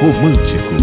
Romântico.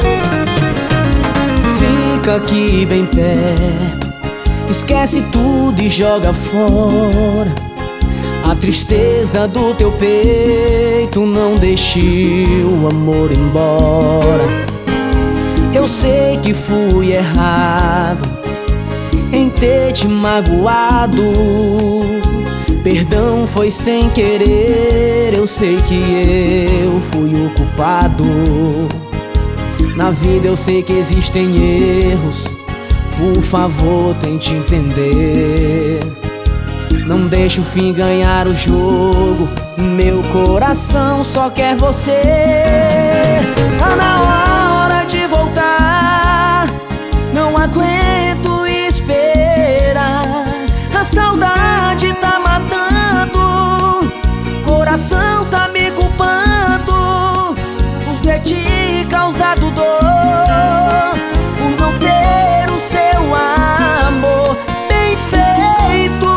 Fica aqui bem perto, esquece tudo e joga fora a tristeza do teu peito. Não deixe o amor embora. Eu sei que fui errado em ter te magoado. Perdão foi sem querer, eu sei que eu fui o culpado. Na vida eu sei que existem erros, por favor tente entender. Não deixe o fim ganhar o jogo, meu coração só quer você. Tá na hora de voltar, não aguento esperar. A saudade tá matando, coração tá me culpando por ter te causado dor, por não ter o seu amor. Bem feito,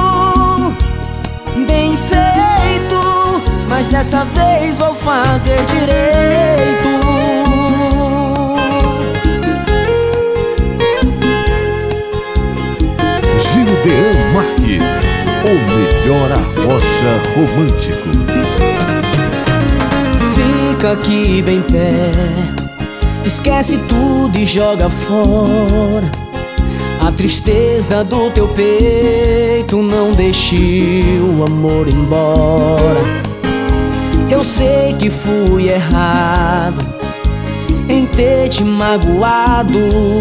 bem feito, mas dessa vez vou fazer direito. Gildean Marques, o melhor arrocha romântico. Fica aqui bem perto, esquece tudo e joga fora a tristeza do teu peito. Não deixe o amor embora. Eu sei que fui errado em ter te magoado.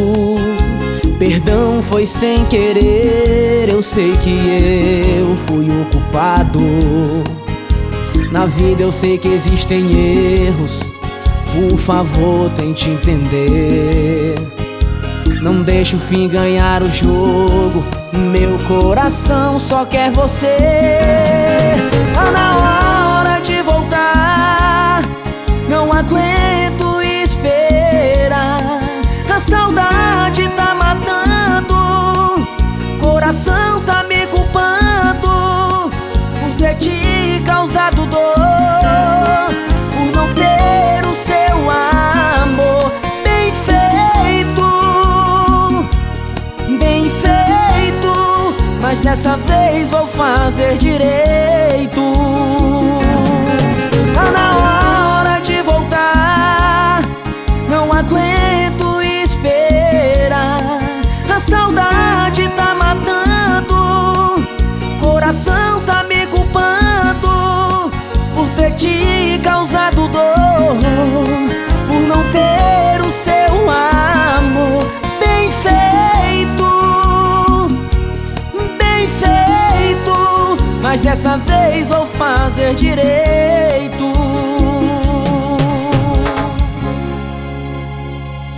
Perdão foi sem querer, eu sei que eu fui o culpado. Na vida eu sei que existem erros, por favor tente entender. Não deixe o fim ganhar o jogo, meu coração só quer você. Tá na hora de voltar, não aguento esperar. A saudade tá matando, coração tá me culpando por ter te causado dor, por não ter o seu amor. Bem feito, bem feito, mas dessa vez vou fazer direito. Tá na hora de voltar, não aguento esperar. A saudade tá matando, coração tá me culpando por ter te causado dor, por não ter o seu amor. Bem feito, bem feito, mas dessa vez vou fazer direito.